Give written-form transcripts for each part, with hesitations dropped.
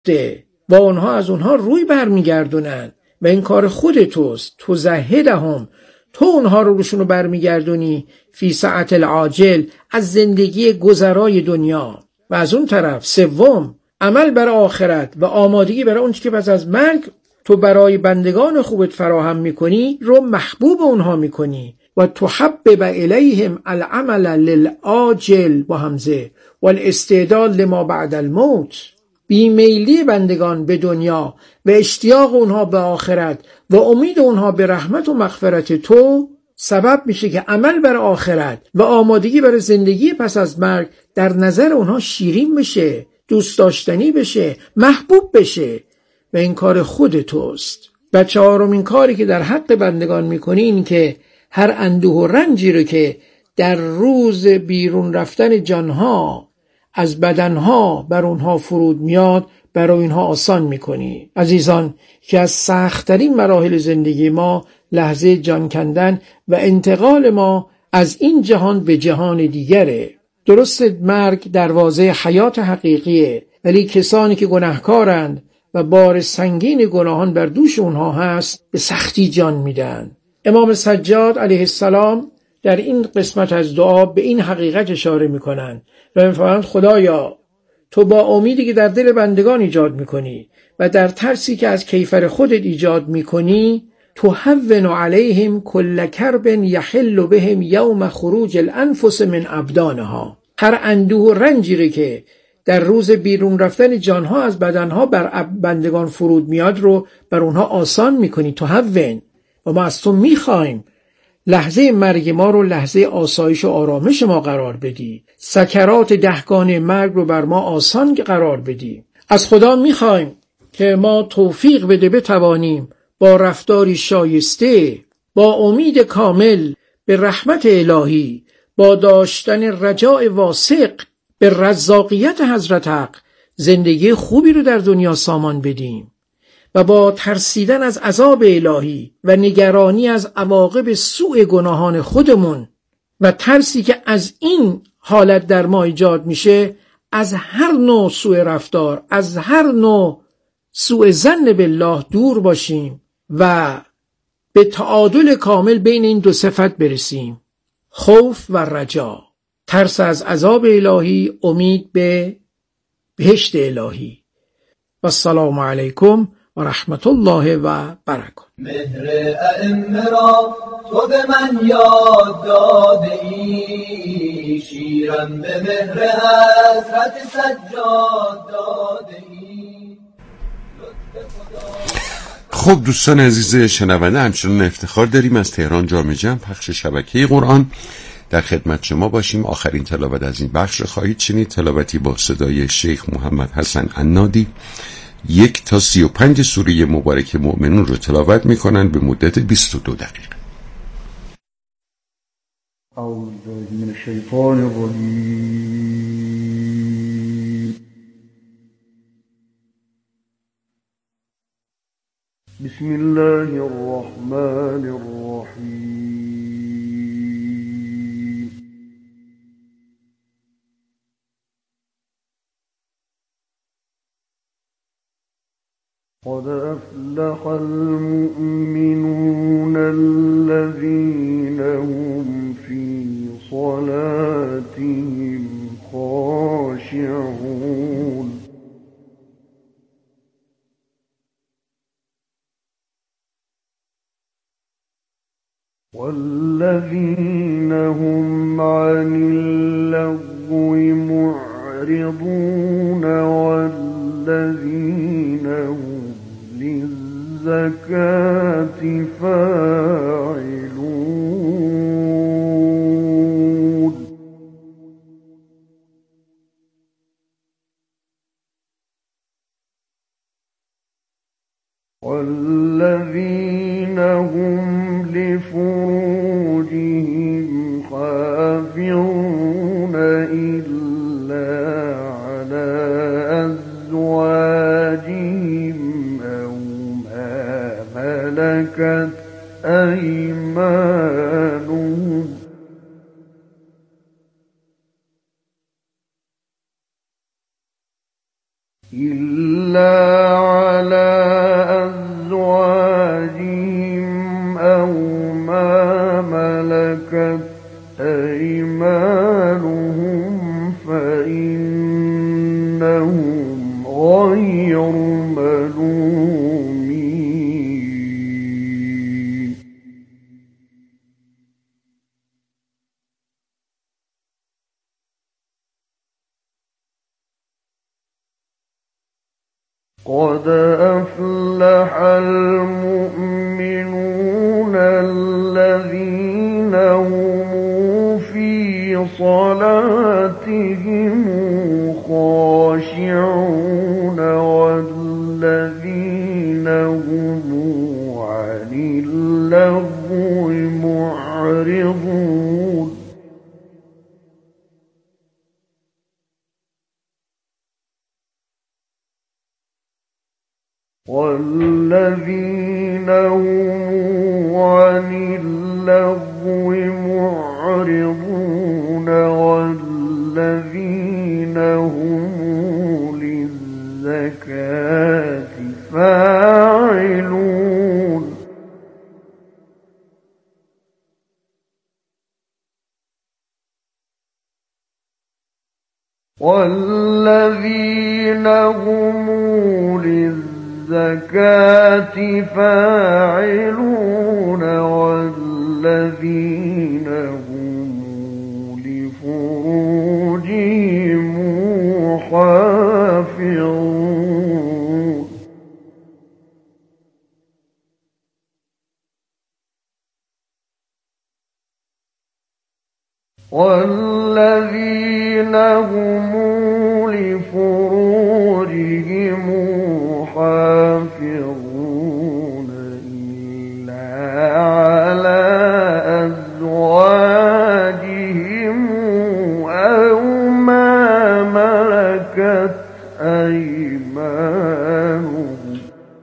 رفته و آنها از اونها روی برمیگردونن و این کار خود توست. تو زهدهم، تو اونها رو روشونو برمیگردونی فی ساعت العاجل، از زندگی گذرای دنیا. و از اون طرف سوم، عمل برای آخرت و آمادگی برای اون که پس از مرگ تو برای بندگان خوبت فراهم میکنی رو محبوب اونها میکنی. و تحبب الیهم العمل للعاجل با همزه والاستعداد لما بعد الموت. بیمیلی بندگان به دنیا و اشتیاق اونها به آخرت و امید اونها به رحمت و مغفرت تو سبب میشه که عمل بر آخرت و آمادگی برای زندگی پس از مرگ در نظر اونها شیرین بشه، دوست داشتنی بشه، محبوب بشه. و این کار خود توست. و چهارمین کاری که در حق بندگان میکنی این که هر اندوه و رنجی رو که در روز بیرون رفتن جانها از بدنها بر اونها فرود میاد برای اینها آسان میکنی. عزیزان، که از سخت‌ترین مراحل زندگی ما لحظه جان کندن و انتقال ما از این جهان به جهان دیگره. درست مرگ دروازه حیات حقیقیه، ولی کسانی که گناهکارند و بار سنگین گناهان بر دوش اونها هست به سختی جان میدن. امام سجاد علیه السلام در این قسمت از دعا به این حقیقت اشاره میکنن و میفرمایند خدایا تو با امیدی که در دل بندگان ایجاد میکنی و در ترسی که از کیفر خودت ایجاد میکنی تهون علیهم کل کرب یحل بهم یوم خروج الانفس من ابدانها. هر اندوه و رنجی که در روز بیرون رفتن جانها از بدنها بر بندگان فرود میاد رو بر اونها آسان میکنی. تهون. و ما از تو میخوایم لحظه مرگ ما رو لحظه آسایش و آرامش ما قرار بدی. سکرات دهگانه مرگ رو بر ما آسان قرار بدی. از خدا میخوایم که ما توفیق بده بتوانیم با رفتاری شایسته، با امید کامل به رحمت الهی، با داشتن رجاء واثق به رزاقیت حضرت حق زندگی خوبی رو در دنیا سامان بدیم و با ترسیدن از عذاب الهی و نگرانی از عواقب سوء گناهان خودمون و ترسی که از این حالت در ما ایجاد میشه از هر نوع سوء رفتار، از هر نوع سوء ظن بالله دور باشیم و به تعادل کامل بین این دو صفت برسیم: خوف و رجا. ترس از عذاب الهی، امید به بهشت الهی. و السلام علیکم و رحمت الله و برکاته. مهر ائمه را تو به من یاد داده ای، شیرم به مهر حضرت سجاد داده ای. خب دوستان عزیز شنونده، همچنان افتخار داریم از تهران جامع جم پخش شبکه قرآن در خدمت شما باشیم. آخرین تلاوت از این بخش خواهید شنید، تلاوتی با صدای شیخ محمد حسن عنادی. 1 تا 35 سوره مبارک مؤمنون رو تلاوت میکنن به مدت 22 دقیقه. اعوذ بالله من الشیطان الرجیم. بسم الله الرحمن الرحیم. قد أفلح المؤمنون الذين هم في صلاتهم خاشعون والذين هم عن اللغو معرضون والذين هم للزكاة فاعلون والذين هم لفروجهم حافظون إلا على أزواجهم أو ما ملكت أيمانهم إلا إلا على أزواجهم أو ما ملكت أيمانهم فإنهم غير ملومين. قد أفلح المؤمنون الذين هم في صلاتهم خاشعون والذين هم عن اللغو معرضون. والذين هم عن اللغو معرضون والذين هم للزكاة فاعلون. والذين هم للزكاة فاعلون والذين هم لفروجهم حافظون. والذين هم لفروجهم حافظون إلا على أزواجهم أو ما ملكت أيمانهم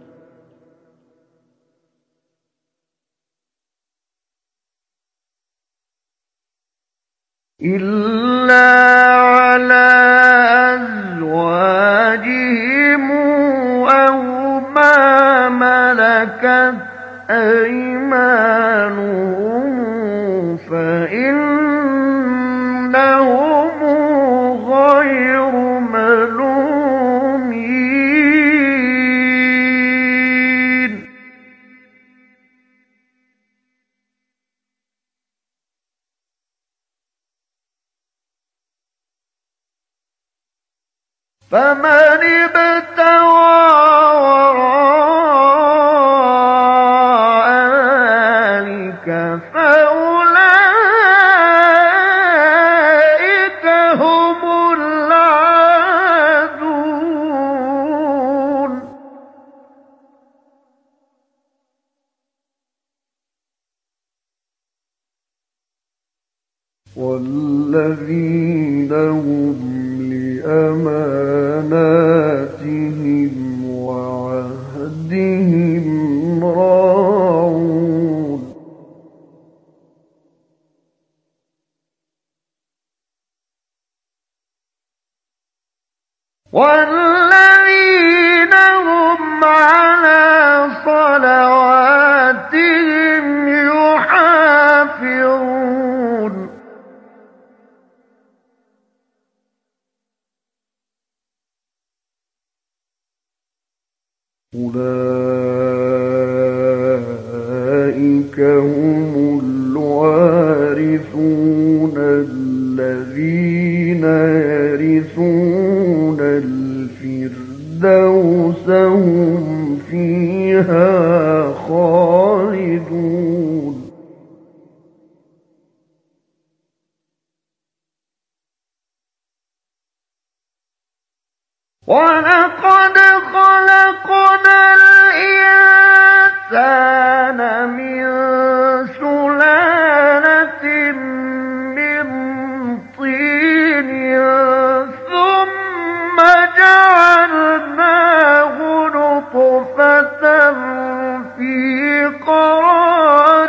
إلا على أزواجهم أو ما ملكت أيمانهم فإنهم غير ملومين. فمن ابتغى وراء ذلك فأولئك هم العادون. والذين هم لأماناتهم وعهدهم راعون. والذين هم على صلواتهم يحافظون. أولئك هم الوارثون الذين يرثون الفردوس هم فيها خالدون. ولقد خلقنا الإنسان من سلالة من طين ثم جعلناه نطفة في قرار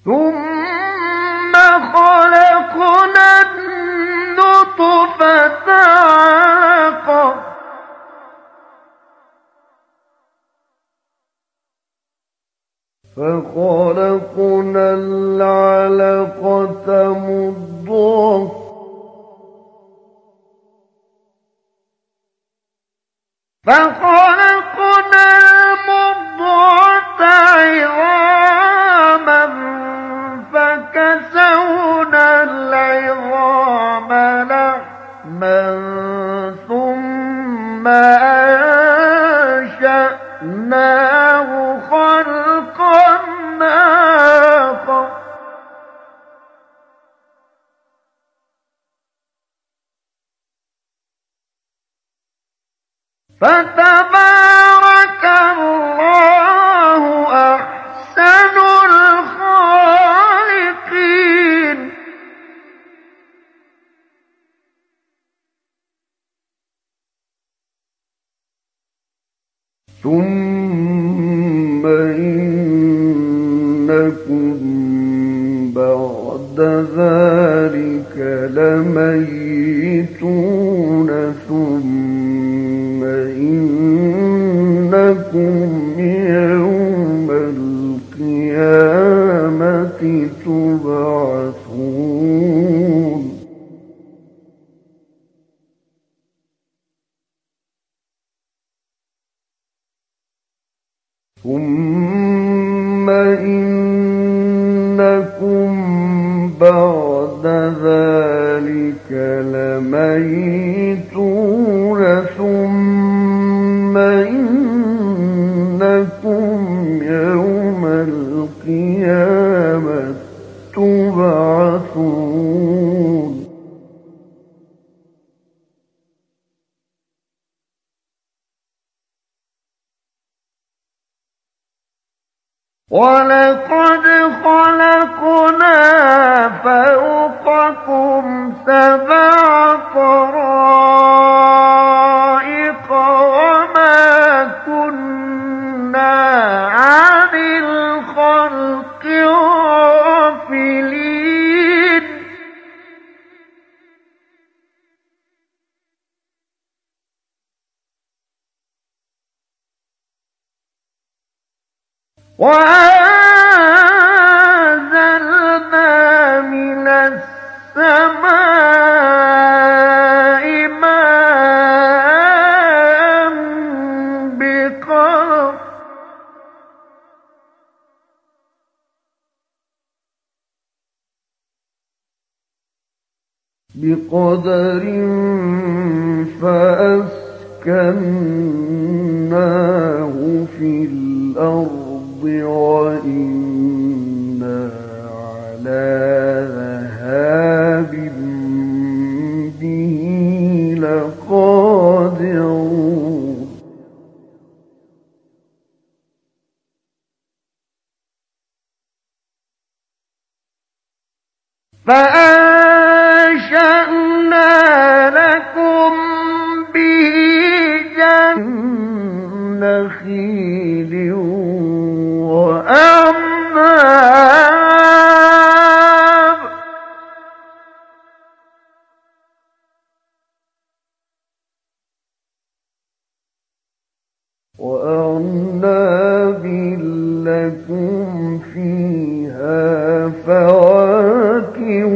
ثم خلقنا النطفة علقة فخلقنا العلقة مضغة فخلقنا المضغة عظاما فكسونا العظام لحما ثم أنشأناه خلقا آخر فتبارك الله أحسن الخالقين. ثم إنكم بعد ذلك لميتون ثم إنكم يوم القيامة تبعثون. ثم إنكم بعد ذلك لميتون ثم إنكم يوم القيامة تبعثون. ولقد خلقنا فوقكم سبع طرائق وما كنا عن الخلق غافلين. وأنزلنا من السماء ماء بقدر فأسكناه في الأرض وإنا على ذهاب به لقادرون. فأنشأنا لكم به نخيل وأعناب لكم فيها فواكه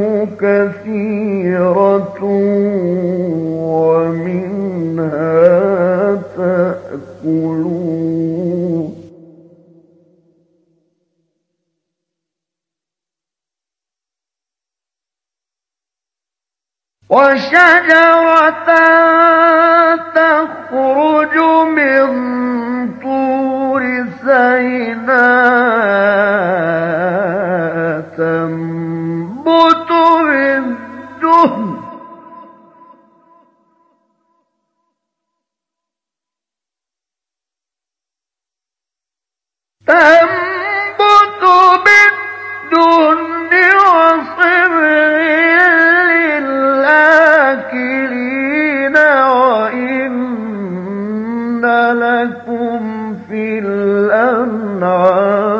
كثيرة ومنها تأكلون. وشجرة تخرج من طور سيناء تنبت بالدهن وصبغ للآكلين وإن لكم في الأنعام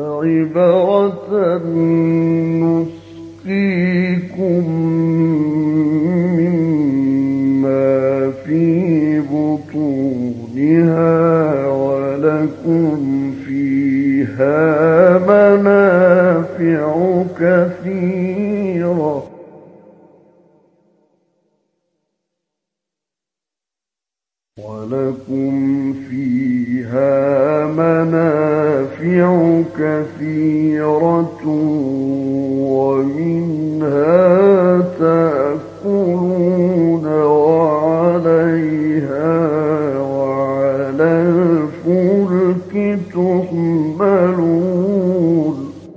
عبرة نسقيكم مما في بطونها ولكم فيها منافع كثيرة ومنها تأكلون وعليها وعلى الفلك تحملون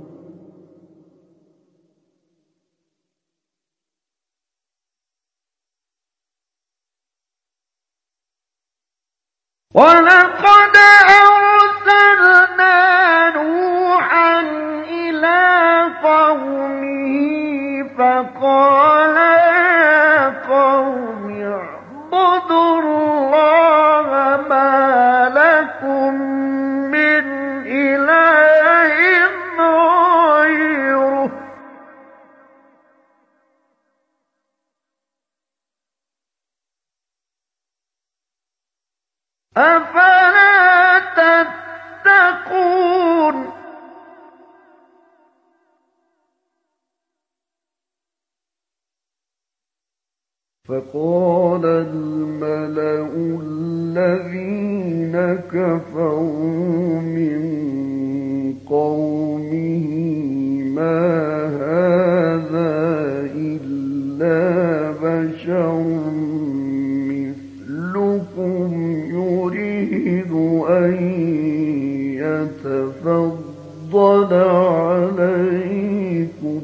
ولقد أرسلنا نوحا إلى قومه فقال يا قوم اعبدوا الله ما لكم من إله غيره أفلا تتقون فقال الملأ الذين كفروا من قومه ما هذا إلا بشر مثلكم يريد أن يتفضل عليكم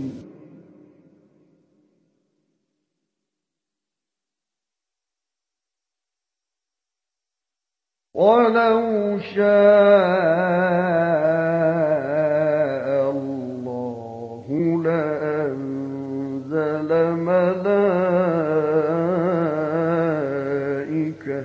ولو شاء الله لأنزل ملائكة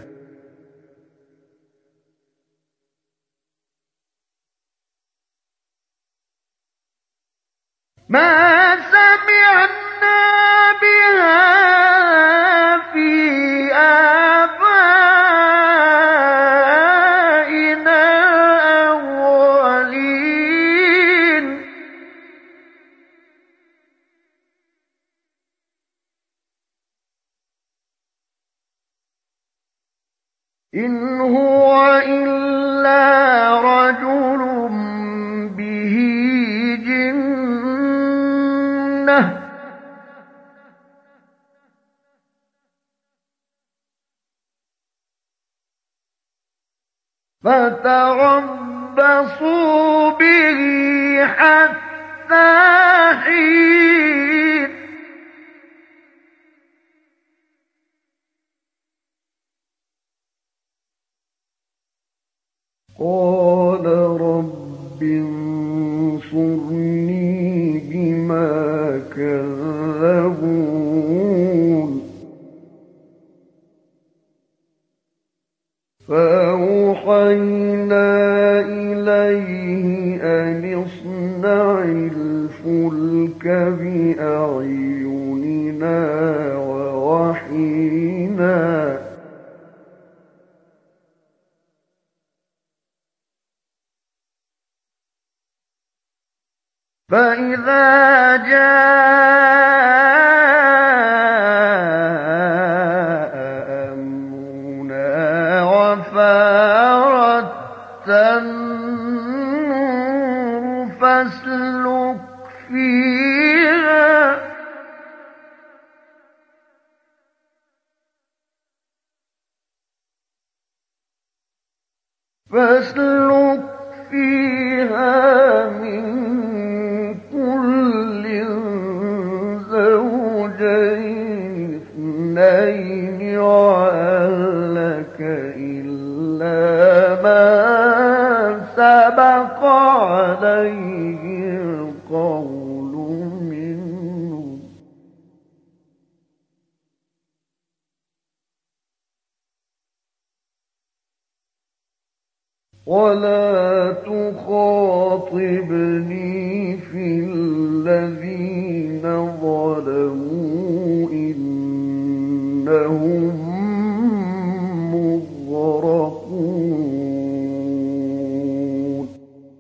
ما سمعنا بها في آبائنا الأولين إن هو إلا رجل به جنة فتربصوا به حتى حين قال رب انصرني بما كذبون فأوحينا إليه أن اصنع الفلك بأعيننا ووحينا فإذا جاء أمرنا وفارت النور فاسلك فيها من كل زوجين اثنين وأهلك إلا ما سبق عليه القول منهم ولا تخاطبني في الذين ظلموا إنهم مغرقون.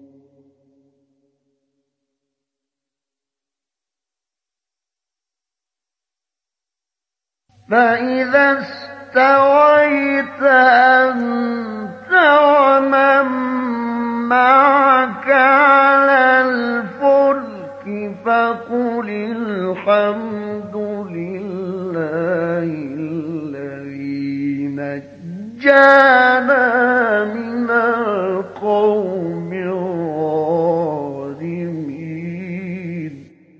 فإذا استويت أنت ومن معك على الفلك فقل الحمد لله الذي نجانا من القوم الظالمين.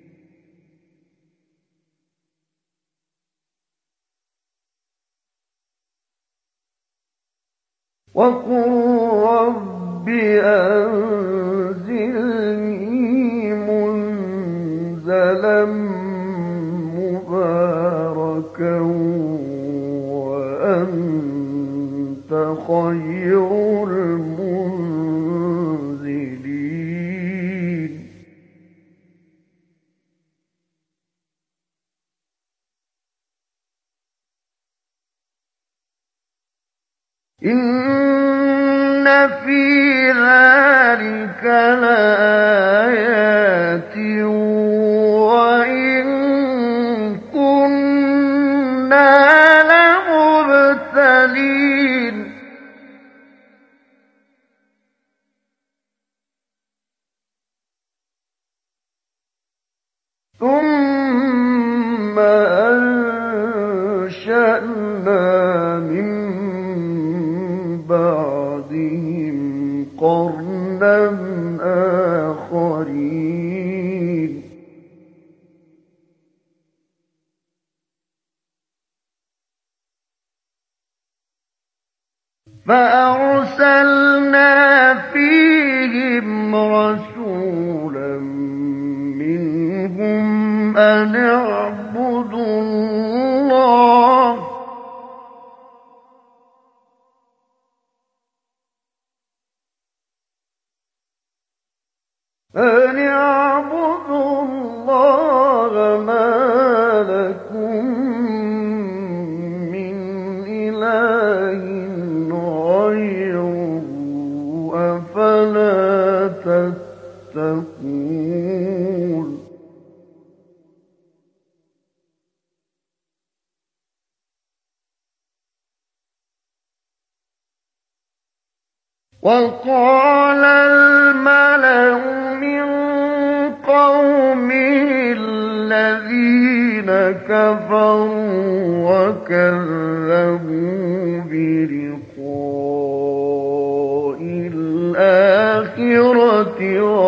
وقل رب أنزلني منزلا مباركا وأنت خير المنزلين. إن في ذلك لآيات وإن كنا لمبتلين. ثم أنشأنا من بعدهم قرنا آخرين. فأرسلنا فيهم رسولا منهم أن اعبدوا الله ما لكم من إله غيره أفلا تتقون. وقال الملأ من قومه الذين كفروا وكذبوا بلقاء الآخرة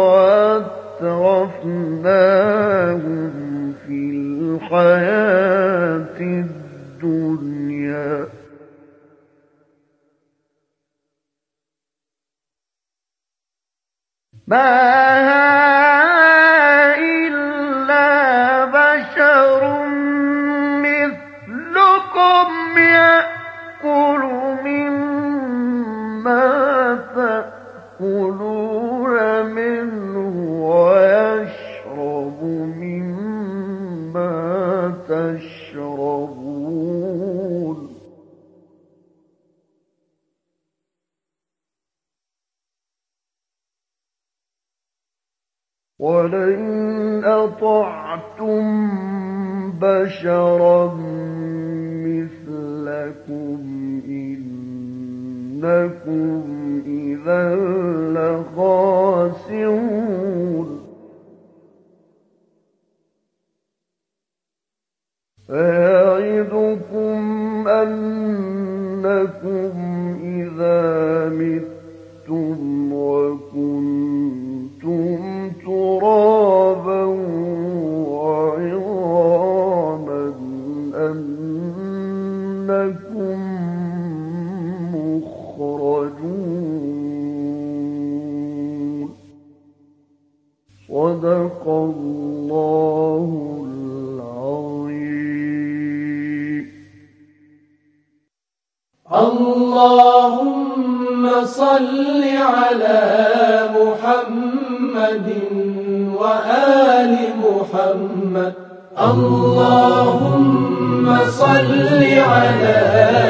وأترفناهم في الحياة الدنيا ما هذا إلا بشر مثلكم يأكل مما تأكلون منه ويشرب مما تشربون. ولئن أطعتم بشرا مثلكم إنكم إذا لخاسرون. فيعظكم أنكم إذا متم وكنتم ترابا وعظاما أنكم مخرجون. صدق الله العظيم. اللهم صل على محمد وآل محمد اللهم صل على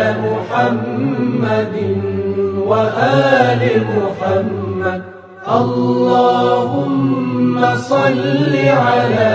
محمد وآل محمد اللهم صل على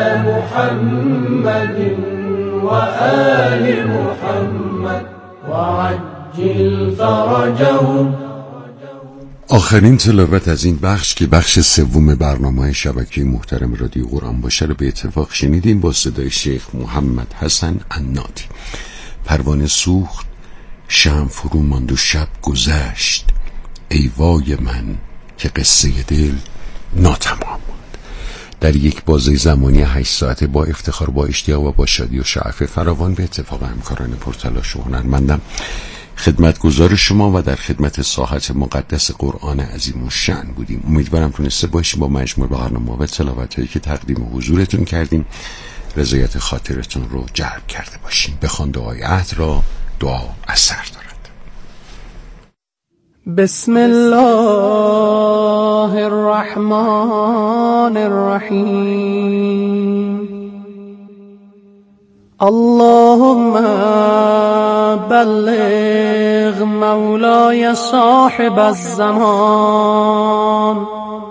محمد وآل محمد وعجل فرجهم. آخرین تلاوت از این بخش که بخش سوم برنامه شبکه محترم رادیو قرآن باشه رو به اتفاق شنیدیم با صدای شیخ محمد حسن عناتی. پروانه سوخت، شمع فرو ماند و شب گذشت، ای وای من که قصه دل ناتمام ماند. در یک بازه زمانی 8 ساعته با افتخار، با اشتیاق و با شادی و شعف فراوان به اتفاق همکاران پرتلاش و هنرمندم خدمتگزار شما و در خدمت ساحت مقدس قرآن عظیم الشأن بودیم. امیدوارم تونسته باشیم با مجموع برنامه و تلاوت‌هایی که تقدیم حضورتون کردیم رضایت خاطرتون رو جلب کرده باشیم. بخوان دعای عهد را، دعا اثر دارد. بسم الله الرحمن الرحیم. اللهم بلغ مولای صاحب الزمان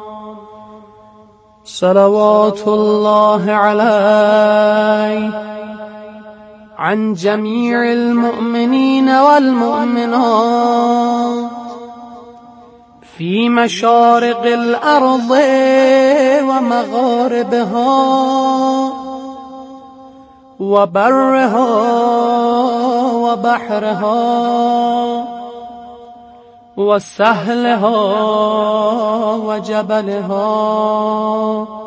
صلوات الله علیه عن جمیع المؤمنین والمؤمنات فی مشارق الارض و مغاربها و برها و بحرها و سهلها و جبلها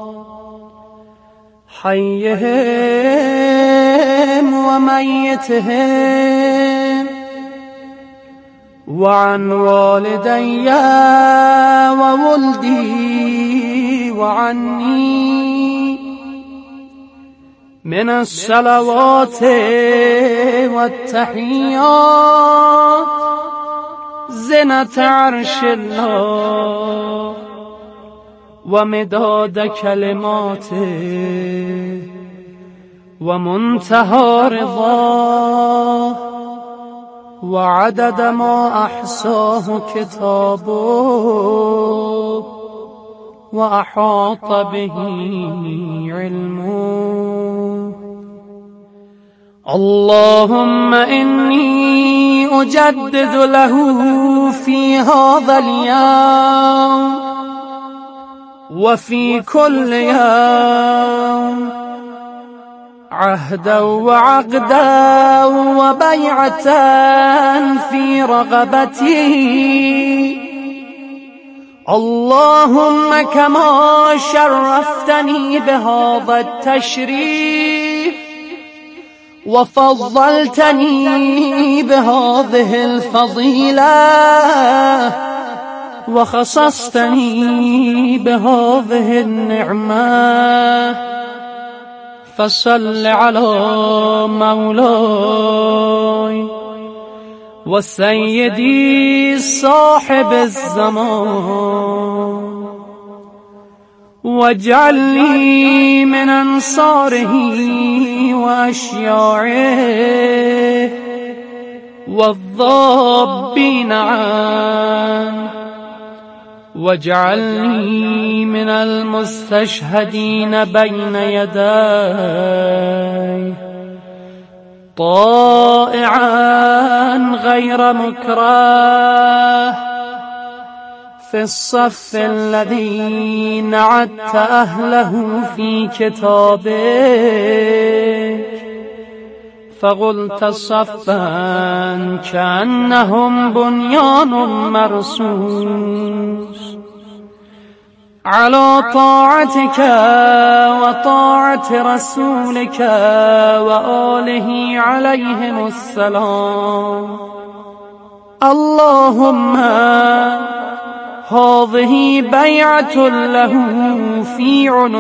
حیهم و میتهم و عن والدی و ولدی و عنی من الصلوات والتحیات زنة عرش الله و مداد کلماته و منتهى رضاه و عدد ما احصاه کتابه و احاط به علمه. اللهم إني أجدد له في هذا اليوم وفي كل يوم عهدا وعقدا وبيعة في رغبتي. اللهم كما شرفتني بهذا التشريف وفضلتني بهذه الفضيلة وخصصتني بهذه النعمة فصل على مولاي وسيدي صاحب الزمان واجعلني من أنصاره وأشياعه والضابين عنه واجعلني من المستشهدين بين يديه طائعا غير مكره في الصف الذي نعدت أهله في كتابك فقلت صفا كأنهم بنيان مرصوص على طاعتك وطاعة رسولك وآله عليهم السلام. اللهم هذه بيعة له في عنق